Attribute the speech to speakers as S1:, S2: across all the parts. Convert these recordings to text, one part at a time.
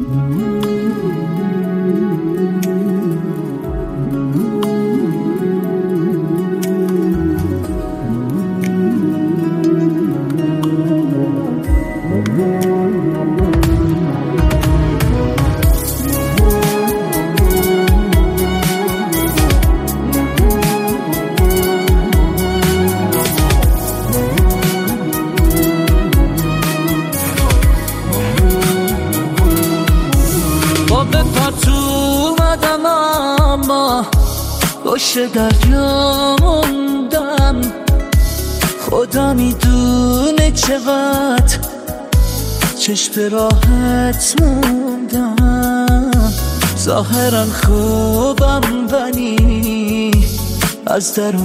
S1: باشه دریا موندم، خدا میدونه چقدر چشم راحت موندم. ظاهرا خوبم ولی از درون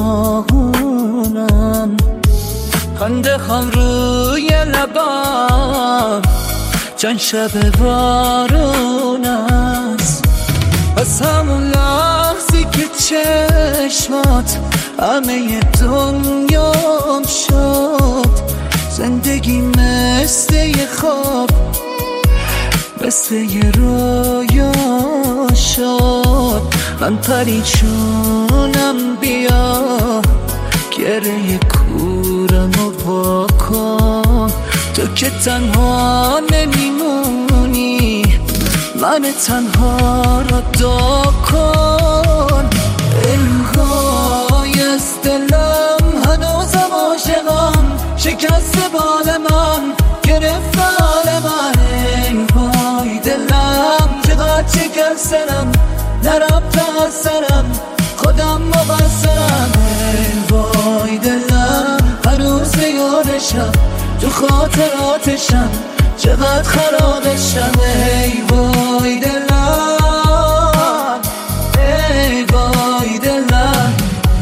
S1: داغونم. خنده هم روی لبام چند شب بارون است. از همون لحظی که چشمات همه دنیام شد، زندگی مثل یه خواب، مثل یه رویا شد. من پریچونم، بیا گره کورمو واکن. تو که تنها نمیمونی، من تنها را دا کن. الهای از دلم هنوزم عاشقم، شکست بال من گرفت حال من. ای وای دلم چقدر شکستم، نرفته از سرم، خودم مقصرم. ای وای دلم هنوز یادشم، تو خاطراتشم چقدر خرابشم. ای وای دلم، ای وای دلم.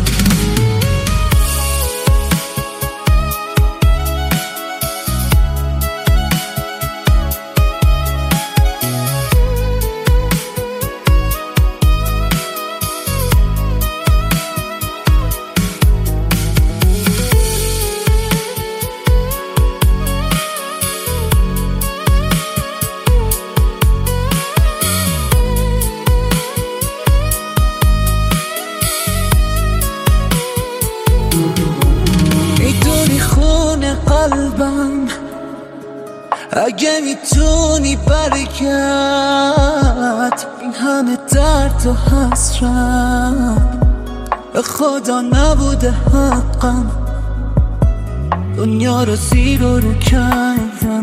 S1: میدونی خون قلبم، اگه میتونی برگرد. این همه درد و حسرت به خدا نبوده حقم، دنیا رو زیر و رو کردم.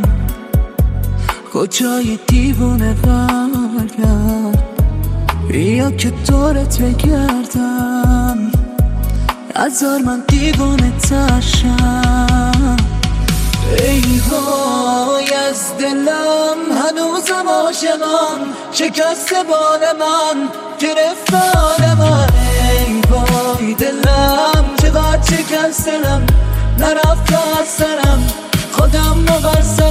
S1: کجای دیوونه برگرد، بیا که دورت بگردم. نذار من دیوانه ترشم. ای وای از دلم هنوزم عاشقم، شکست بال من گرفت حال من. ای وای دلم چقدر شکستم، نرفته از سرم، خودم مقصرم.